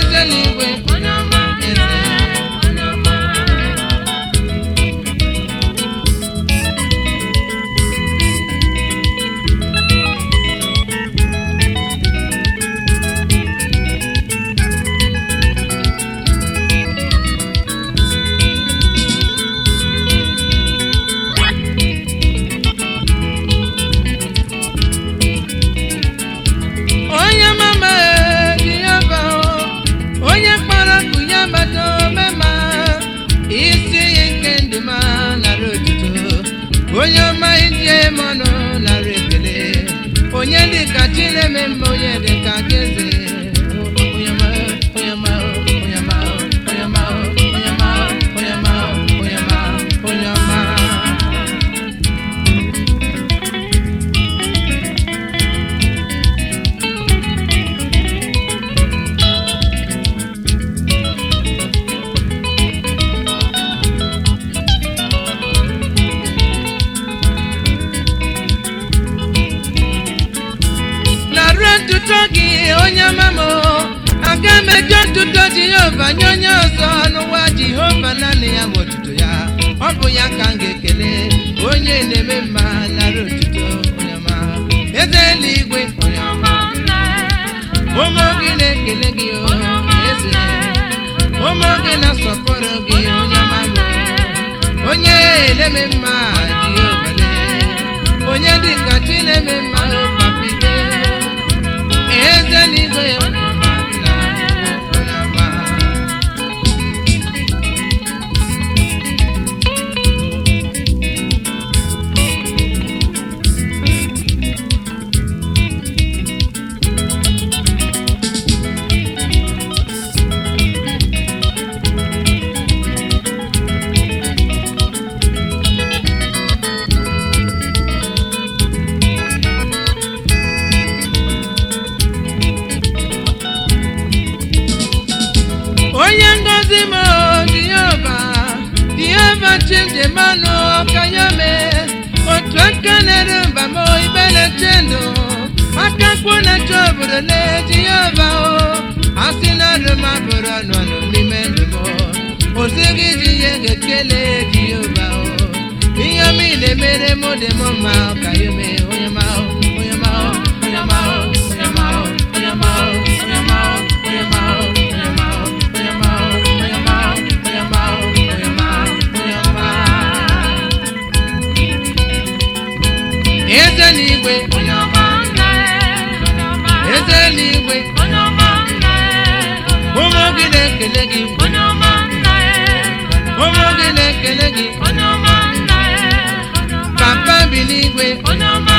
ezeligwe Jehova nyonye ọzọ n'ụwa Jehova naanị ya nwe otuto ya ọ bụ ya ka m ga-ekele onye na-eme mma nara otuto onye ọma eze eluigwe onye ọma ụmụ gị na-ekele gị eze ụmụ gị na-asọpụrụ gị onye ọma onye na-eme mma Jehova onye dị ka chi na-eme mma papide eze eluigwe Chinde mano kanyame otwakanere mbamo ibele tendo akakuna choburo le Jehova asina rema borono no limendo osigi jiyege kele Jehova iyami le mere mode mama kayome oyama oyama oyama oyama oyama oyama oyama ezeligwe ezeligwe ụmụ gị na-ekele gị ụmụ gị na-ekele gị papa bi n'igwe